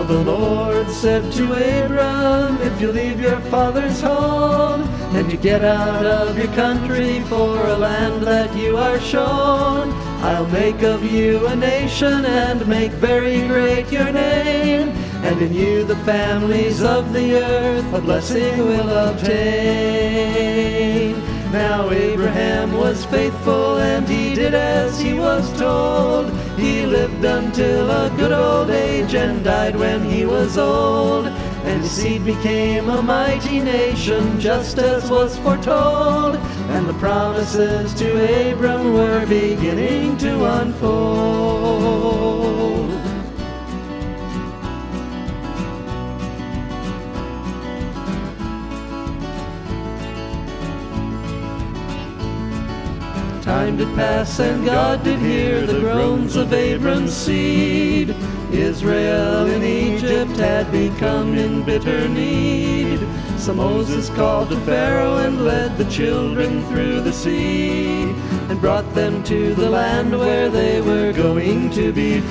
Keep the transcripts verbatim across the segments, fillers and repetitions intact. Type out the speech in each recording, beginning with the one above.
the Lord said to Abram, if you leave your father's home, and you get out of your country for a land that you are shown, I'll make of you a nation and make very great your name, and in you the families of the earth a blessing will obtain. Now Abraham was faithful and he did as he was told. He lived until a good old age and died when he was old. And his seed became a mighty nation just as was foretold. And the promises to Abram were beginning to unfold. Time did pass and God did hear the groans of Abram's seed. Israel in Egypt had become in bitter need. So Moses called to Pharaoh and led the children through the sea, and brought them to the land where they were going to be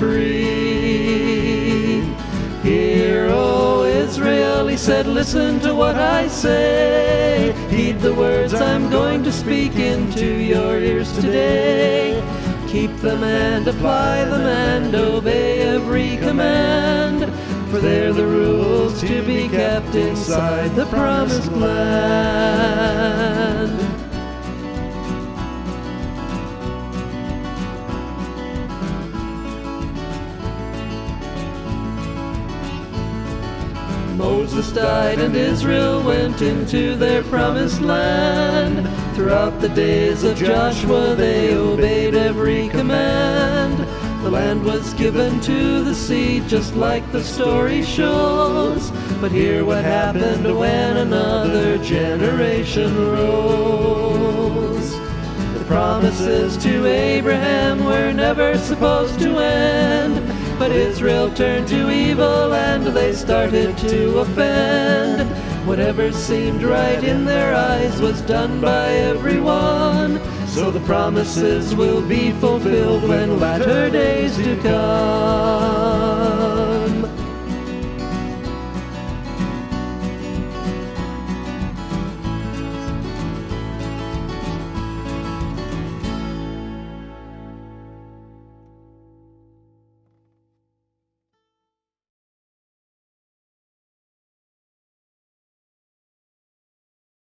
free. Hear, O Israel, he said, listen to what I say. Heed the words I'm going to speak into your ears today. Keep them and apply them and obey every command, for they're the rules to be kept inside the promised land. Moses died and Israel went into their promised land. Throughout the days of Joshua they obeyed every command. The land was given to the seed just like the story shows. But hear what happened when another generation rose. The promises to Abraham were never supposed to end, but Israel turned to evil and they started to offend. Whatever seemed right in their eyes was done by everyone. So the promises will be fulfilled when latter days do come.